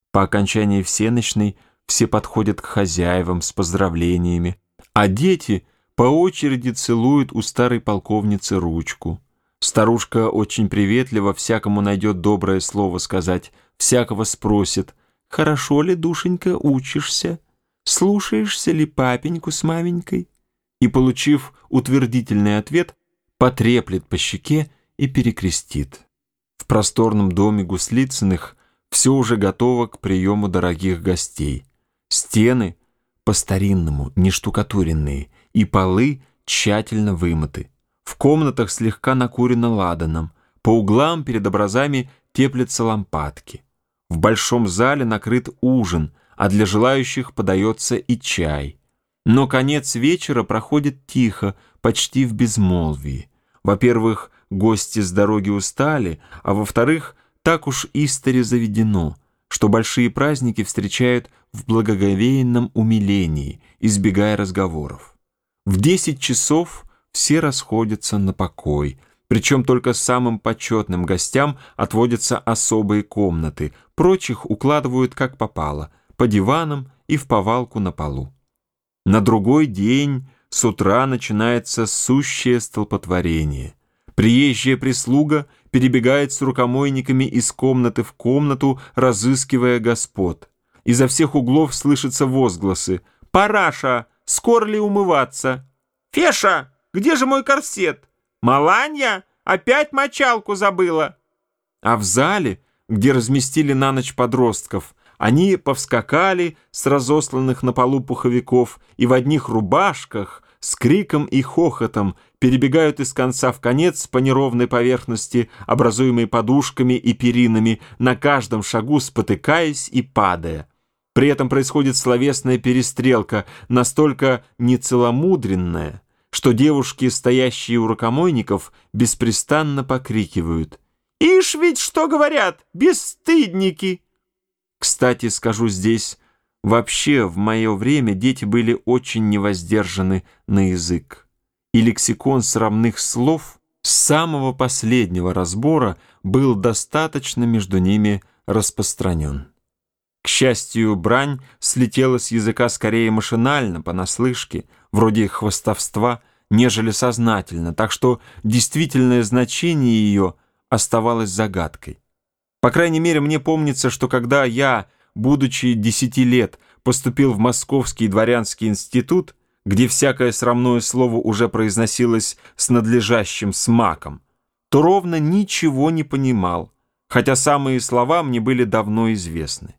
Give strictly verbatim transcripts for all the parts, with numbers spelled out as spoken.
По окончании всенощной все подходят к хозяевам с поздравлениями, а дети по очереди целуют у старой полковницы ручку. Старушка очень приветливо всякому найдет доброе слово сказать, всякого спросит: «Хорошо ли, душенька, учишься? Слушаешься ли папеньку с маменькой?» И, получив утвердительный ответ, потреплет по щеке и перекрестит. В просторном доме Гуслицыных все уже готово к приему дорогих гостей. Стены по-старинному, не штукатуренные, и полы тщательно вымыты. В комнатах слегка накурено ладаном, по углам перед образами теплятся лампадки. В большом зале накрыт ужин, а для желающих подается и чай. Но конец вечера проходит тихо, почти в безмолвии. Во-первых, гости с дороги устали, а во-вторых, так уж истори заведено, что большие праздники встречают в благоговейном умилении, избегая разговоров. В десять часов все расходятся на покой, причем только самым почетным гостям отводятся особые комнаты, прочих укладывают как попало, по диванам и в повалку на полу. На другой день с утра начинается сущее столпотворение. Приезжая прислуга перебегает с рукомойниками из комнаты в комнату, разыскивая господ. Изо всех углов слышатся возгласы: «Параша, скоро ли умываться? Феша, где же мой корсет? Маланья, опять мочалку забыла!» А в зале, где разместили на ночь подростков, они повскакали с разосланных на полу пуховиков и в одних рубашках с криком и хохотом перебегают из конца в конец по неровной поверхности, образуемой подушками и перинами, на каждом шагу спотыкаясь и падая. При этом происходит словесная перестрелка, настолько нецеломудренная, что девушки, стоящие у рукомойников, беспрестанно покрикивают: «Ишь ведь что говорят, бесстыдники!» Кстати, скажу здесь, вообще в мое время дети были очень невоздержаны на язык, и лексикон срамных слов с самого последнего разбора был достаточно между ними распространен. К счастью, брань слетела с языка скорее машинально, понаслышке, вроде хвастовства, нежели сознательно, так что действительное значение ее оставалось загадкой. По крайней мере, мне помнится, что когда я, будучи десяти лет, поступил в Московский дворянский институт, где всякое срамное слово уже произносилось с надлежащим смаком, то ровно ничего не понимал, хотя самые слова мне были давно известны.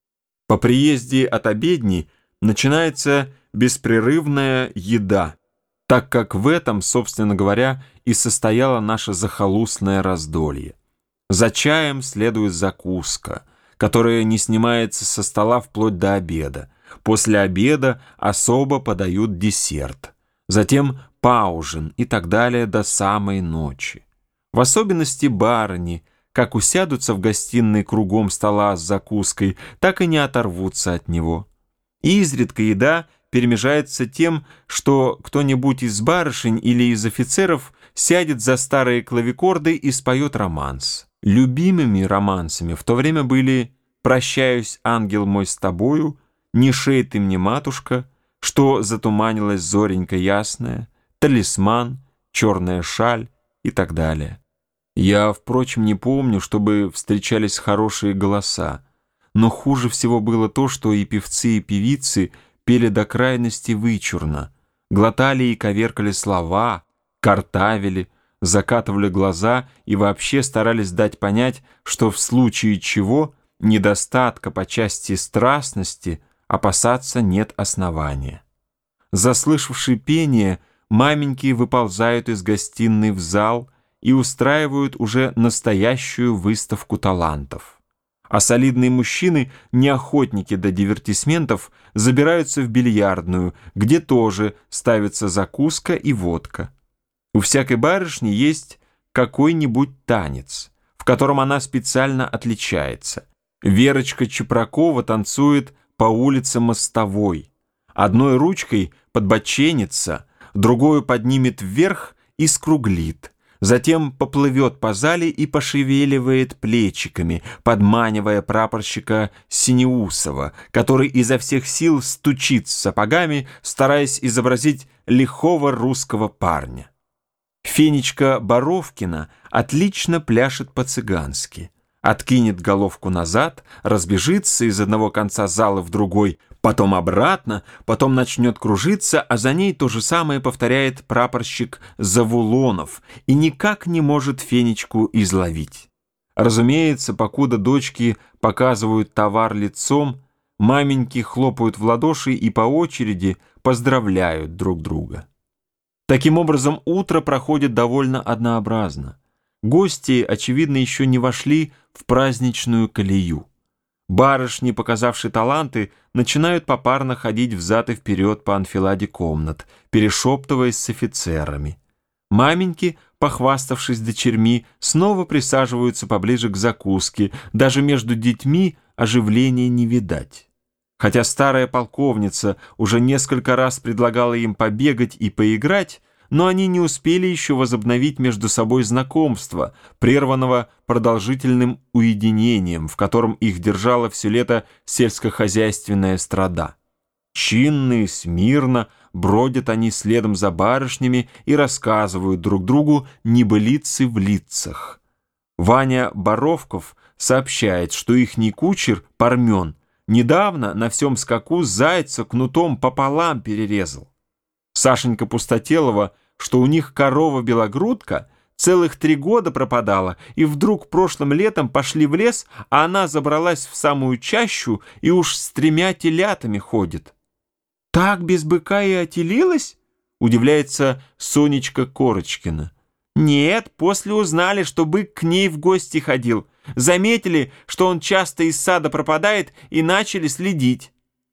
По приезде от обедни начинается беспрерывная еда, так как в этом, собственно говоря, и состояло наше захолустное раздолье. За чаем следует закуска, которая не снимается со стола вплоть до обеда. После обеда особо подают десерт, затем паужин и так далее до самой ночи. В особенности барыни, как усядутся в гостиной кругом стола с закуской, так и не оторвутся от него. Изредка еда перемежается тем, что кто-нибудь из барышень или из офицеров сядет за старые клавикорды и споет романс. Любимыми романсами в то время были «Прощаюсь, ангел мой, с тобою», «Не шей ты мне, матушка», «Что затуманилась зоренька ясная», «Талисман», «Черная шаль» и так далее. Я, впрочем, не помню, чтобы встречались хорошие голоса, но хуже всего было то, что и певцы, и певицы пели до крайности вычурно, глотали и коверкали слова, картавили, закатывали глаза и вообще старались дать понять, что в случае чего недостатка по части страстности опасаться нет основания. Заслышавши пение, маменьки выползают из гостиной в зал и устраивают уже настоящую выставку талантов. А солидные мужчины, неохотники до дивертисментов, забираются в бильярдную, где тоже ставится закуска и водка. У всякой барышни есть какой-нибудь танец, в котором она специально отличается. Верочка Чепракова танцует по улице Мостовой. Одной ручкой подбоченится, другую поднимет вверх и скруглит, Затем поплывет по зале и пошевеливает плечиками, подманивая прапорщика Синеусова, который изо всех сил стучит сапогами, стараясь изобразить лихого русского парня. Фенечка Боровкина отлично пляшет по-цыгански. Откинет головку назад, разбежится из одного конца зала в другой, потом обратно, потом начнет кружиться, а за ней то же самое повторяет прапорщик Завулонов и никак не может Фенечку изловить. Разумеется, покуда дочки показывают товар лицом, маменьки хлопают в ладоши и по очереди поздравляют друг друга. Таким образом, утро проходит довольно однообразно. Гости, очевидно, еще не вошли в праздничную колею. Барышни, показавшие таланты, начинают попарно ходить взад и вперед по анфиладе комнат, перешептываясь с офицерами. Маменьки, похваставшись дочерьми, снова присаживаются поближе к закуске, даже между детьми оживления не видать. Хотя старая полковница уже несколько раз предлагала им побегать и поиграть, но они не успели еще возобновить между собой знакомство, прерванного продолжительным уединением, в котором их держала все лето сельскохозяйственная страда. Чинные, смирно бродят они следом за барышнями и рассказывают друг другу небылицы в лицах. Ваня Боровков сообщает, что ихний кучер Пармен недавно на всем скаку зайца кнутом пополам перерезал. Сашенька Пустотелова, что у них корова-белогрудка целых три года пропадала, и вдруг прошлым летом пошли в лес, а она забралась в самую чащу и уж с тремя телятами ходит. «Так без быка и отелилась?» — удивляется Сонечка Корочкина. «Нет, после узнали, что бык к ней в гости ходил. Заметили, что он часто из сада пропадает, и начали следить».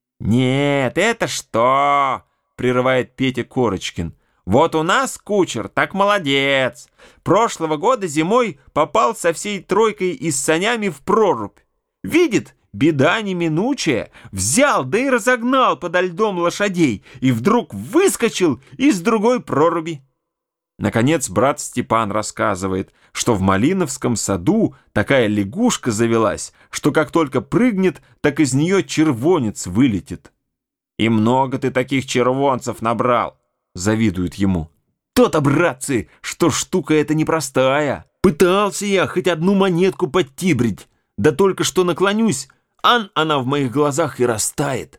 «Нет, это что?» — прерывает Петя Корочкин. «Вот у нас кучер, так молодец. Прошлого года зимой попал со всей тройкой и с санями в прорубь. Видит, беда неминучая, взял, да и разогнал подо льдом лошадей, и вдруг выскочил из другой проруби». Наконец брат Степан рассказывает, что в Малиновском саду такая лягушка завелась, что как только прыгнет, так из нее червонец вылетит. «И много ты таких червонцев набрал», — завидуют ему. «То-то, братцы, что штука эта непростая. Пытался я хоть одну монетку подтибрить, да только что наклонюсь, ан она в моих глазах и растает».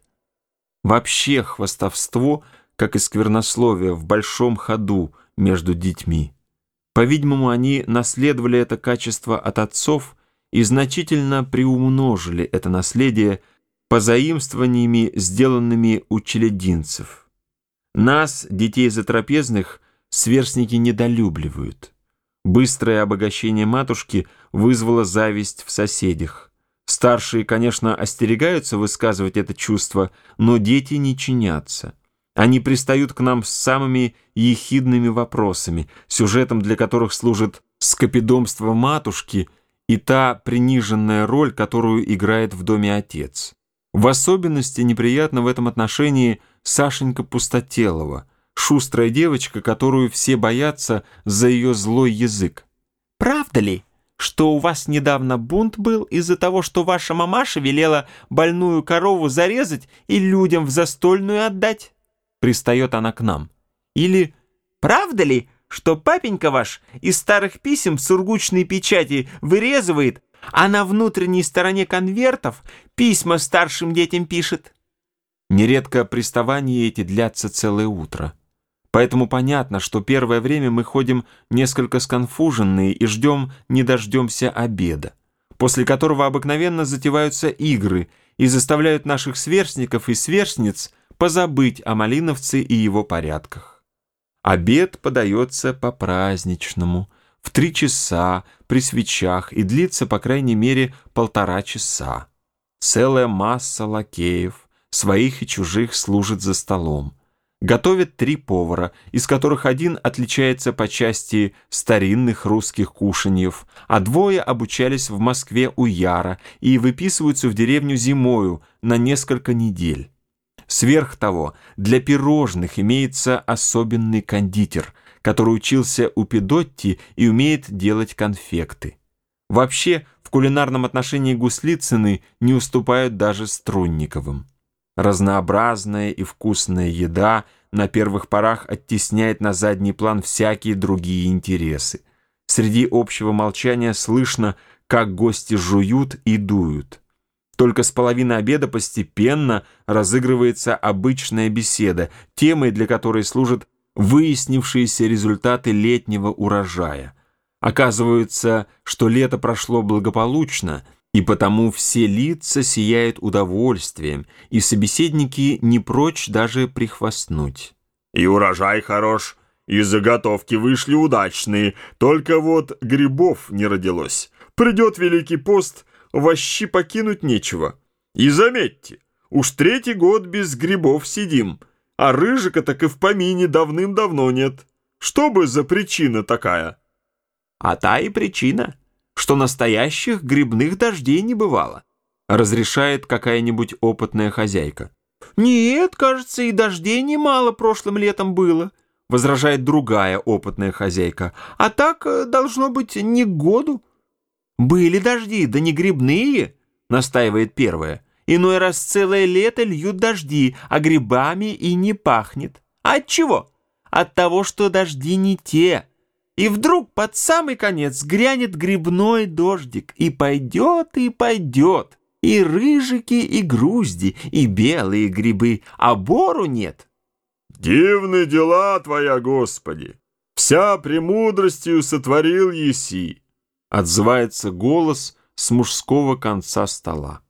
Вообще хвастовство, как и сквернословие, в большом ходу между детьми. По-видимому, они наследовали это качество от отцов и значительно приумножили это наследие позаимствованиями, сделанными у челядинцев. Нас, детей затрапезных, сверстники недолюбливают. Быстрое обогащение матушки вызвало зависть в соседях. Старшие, конечно, остерегаются высказывать это чувство, но дети не чинятся. Они пристают к нам с самыми ехидными вопросами, сюжетом для которых служит скопидомство матушки и та приниженная роль, которую играет в доме отец. В особенности неприятно в этом отношении Сашенька Пустотелова, шустрая девочка, которую все боятся за ее злой язык. «Правда ли, что у вас недавно бунт был из-за того, что ваша мамаша велела больную корову зарезать и людям в застольную отдать?» Пристает она к нам. Или «Правда ли, что папенька ваш из старых писем сургучной печати вырезывает, а на внутренней стороне конвертов письма старшим детям пишет?» Нередко приставания эти длятся целое утро. Поэтому понятно, что первое время мы ходим несколько сконфуженные и ждем, не дождемся обеда, после которого обыкновенно затеваются игры и заставляют наших сверстников и сверстниц позабыть о Малиновце и его порядках. Обед подается по-праздничному, в три часа, при свечах, и длится, по крайней мере, полтора часа. Целая масса лакеев, своих и чужих, служит за столом. Готовят три повара, из которых один отличается по части старинных русских кушаньев, а двое обучались в Москве у Яра и выписываются в деревню зимою на несколько недель. Сверх того, для пирожных имеется особенный кондитер, который учился у Педотти и умеет делать конфекты. Вообще, в кулинарном отношении Гуслицыны не уступают даже Струнниковым. Разнообразная и вкусная еда на первых порах оттесняет на задний план всякие другие интересы. Среди общего молчания слышно, как гости жуют и дуют. Только с половины обеда постепенно разыгрывается обычная беседа, темой для которой служат выяснившиеся результаты летнего урожая. Оказывается, что лето прошло благополучно, и потому все лица сияют удовольствием, и собеседники не прочь даже прихвастнуть. И урожай хорош, и заготовки вышли удачные, только вот грибов не родилось. Придет Великий пост, вощи покинуть нечего. И заметьте, уж третий год без грибов сидим, а рыжика так и в помине давным-давно нет. Что бы за причина такая? А та и причина, что настоящих грибных дождей не бывало, разрешает какая-нибудь опытная хозяйка. Нет, кажется, и дождей немало прошлым летом было, возражает другая опытная хозяйка. А так, должно быть, не к году. Были дожди, да не грибные, настаивает первая. Иной раз целое лето льют дожди, а грибами и не пахнет. От чего? От того, что дожди не те. И вдруг под самый конец грянет грибной дождик, и пойдет, и пойдет, и рыжики, и грузди, и белые грибы, а бору нет. Дивны дела твоя, Господи! Вся премудростью сотворил еси. Отзывается голос с мужского конца стола.